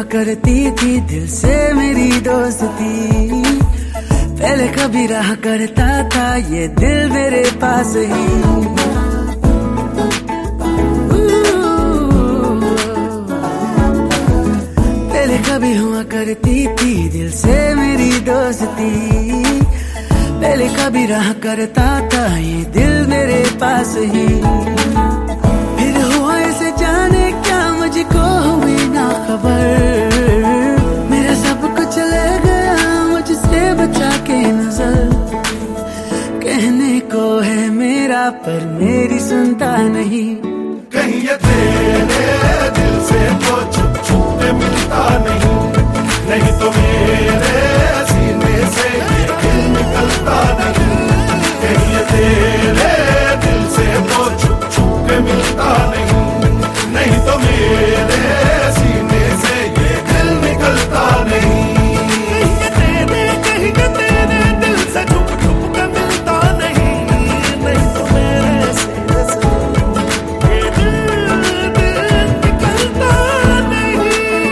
करती थी दिल से मेरी दोस्ती। पहले कभी रहा करता था ये दिल मेरे पास ही। पहले कभी हुआ करती थी दिल से मेरी दोस्ती। पहले कभी रहा करता था ये दिल मेरे पास ही। फिर हुआ ऐसे जाने क्या मुझको हुई ना खबर। मेरा सब कुछ ले गया मुझसे बचा के नजर। कहने को है मेरा पर मेरी सुनता नहीं। कहीं ये तेरे दिल से तो छुप छुप के मिलता नहीं। नहीं तो मेरे सीने से ये दिल निकलता नहीं। कहीं ये तेरे दिल से तो छुप छुप के मिलता नहीं। नहीं तो मेरे सीने से ये दिल निकलता नहीं। कहीं ये तेरे दिल से छुप छुप के मिलता नहीं। नहीं तो मेरे सीने से ये दिल निकलता नहीं।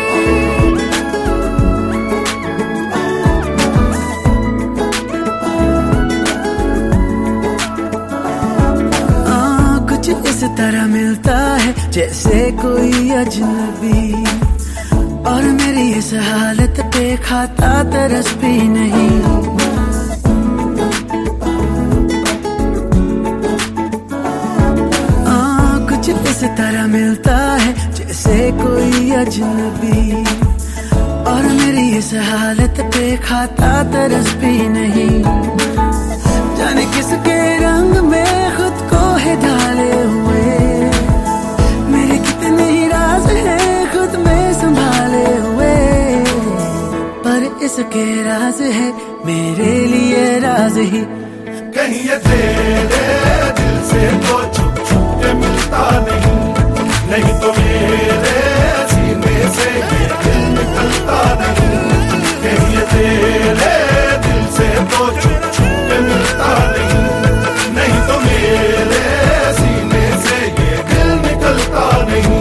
कुछ इस तरह मिलता है जैसे कोई अजनबी। और मेरी इस हालत पे खाता तरस भी नहीं। कुछ इस तरह मिलता है जैसे कोई अजनबी। और मेरी इस हालत पे खाता तरस भी नहीं। जाने किसके रंग में खुद को है ढाले हुए। मेरे कितने ही राज हैं खुद में संभाले हुए। पर इसके राज है मेरे लिए राज ही। कहीं ये तेरे दिल से तो छुप छुप के मिलता नहीं। नहीं तो मेरे सीने से ये दिल निकलता नहीं। कहीं ये तेरे दिल से तो छुप छुप के मिलता नहीं। नहीं तो मेरे सीने से ये दिल निकलता नहीं।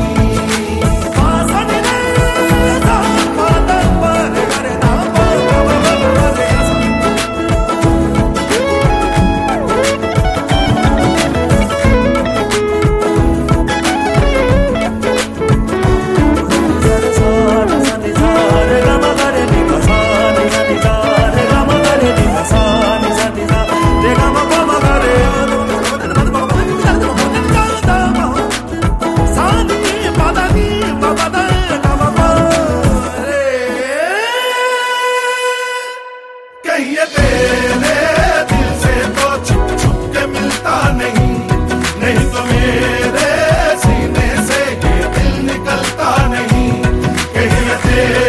कहीं ये तेरे दिल से तो छुप छुप के मिलता नहीं। नहीं तो मेरे सीने से ये दिल निकलता नहीं। कहीं ये